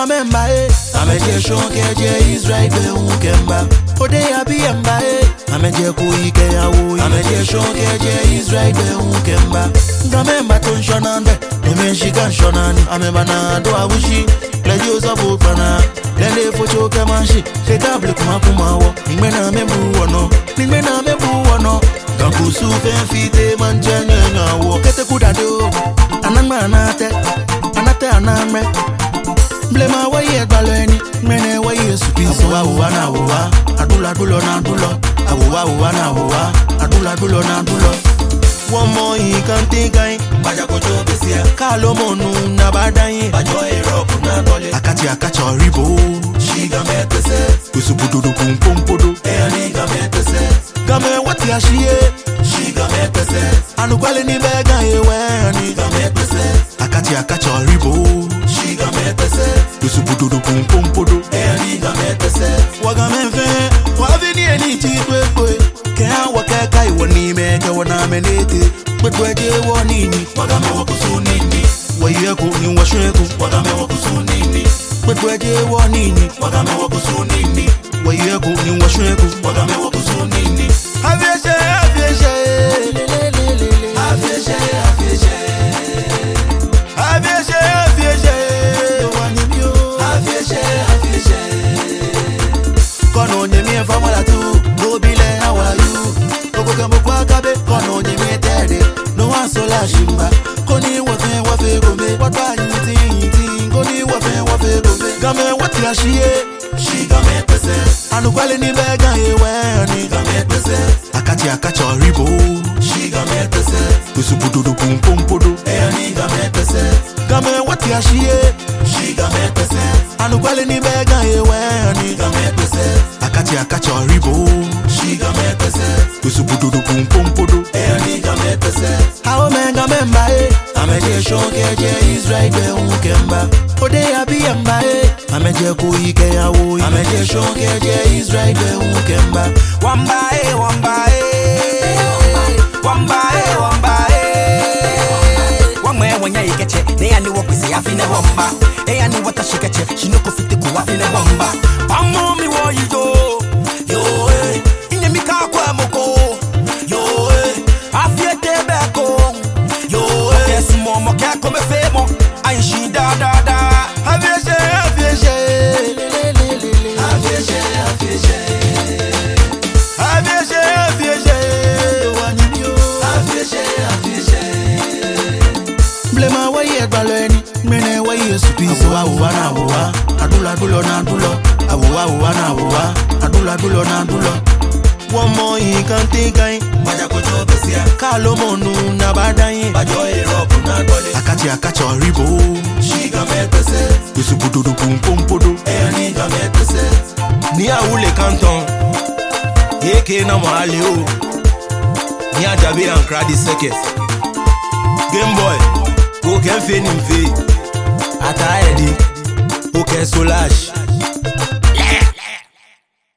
memba ameje shonkeje Israel be unkemba ode abi emba ameje kuike yawo ameje shonkeje Israel be unkemba ngamemba tonshonande emeshika shonani amebana do abushi lejo sabu pana lele focho kemanshi se table kuma kumawo ningmena membu wono gankusu fenfite manjanye nyawo kete kudado ananate anamre blema waye balweni mene waye supiso wa na wa adula na adula na one more he can think I baja kojo besia kalo monu na badai bajo Europe na dole akacha ribo shiga metese usubududu pumpodo ani ga metese game wati ashie shiga metese anukwale ni bega ewe ani ga metese akacha ribo shiga metese usubududu pumpodo ani ga metese waga menfe wavini eni chikwe kaya wakeka iwani meka wana menete Kwetweje wanini wagame wakusunini Wayeko ni washweku wagame wakusunini Kwetweje wanini wagame wakusunini Wayeko ni washweku wagame wakusunini Afyeshe wanimyo Afyeshe Kono nyemie famala tu Nobile how are you Koko kamo kwa kabe Kono nyemie tede No one sola shimba Koni wafe gome Wata yiti Koni wafe gome Game wati ya shie Shiga metese Anukwale ni bega ewe Game pese Akacha ribo Shiga metese Usubududu pumpodo Ani game pese Game wati ya shie Shiga metese Anukwale ni bega ewe Game pese Akacha ribo Shiga metese Usubududu pumpodo Ani game pese How menga memba ameje shonkeje Israel be unkemba ode abi emba ameje kuike yawo ameje shonkeje Israel be unkemba wamba wamwe wanya ikeche ne yani wokwise afine wamba yani watashikeche shinoko fite ku afine wamba pamomi wo yo inyemika kwa moko yo afiete beko Momo kya kome femo Aishi da Afyeshe Wanimyo Afyeshe Blema waye balweni Mene waye supiso Awa na Adula na One more he can think I baja kojo besia kalo monu na badai bajo Europe na dole akacha ribo shiga metese usubududu pumpodo ani ga metese ni awule canton yeke na mahali o ni ajabe and crowd circus game boy go can fe nimfe ata edi o ke solage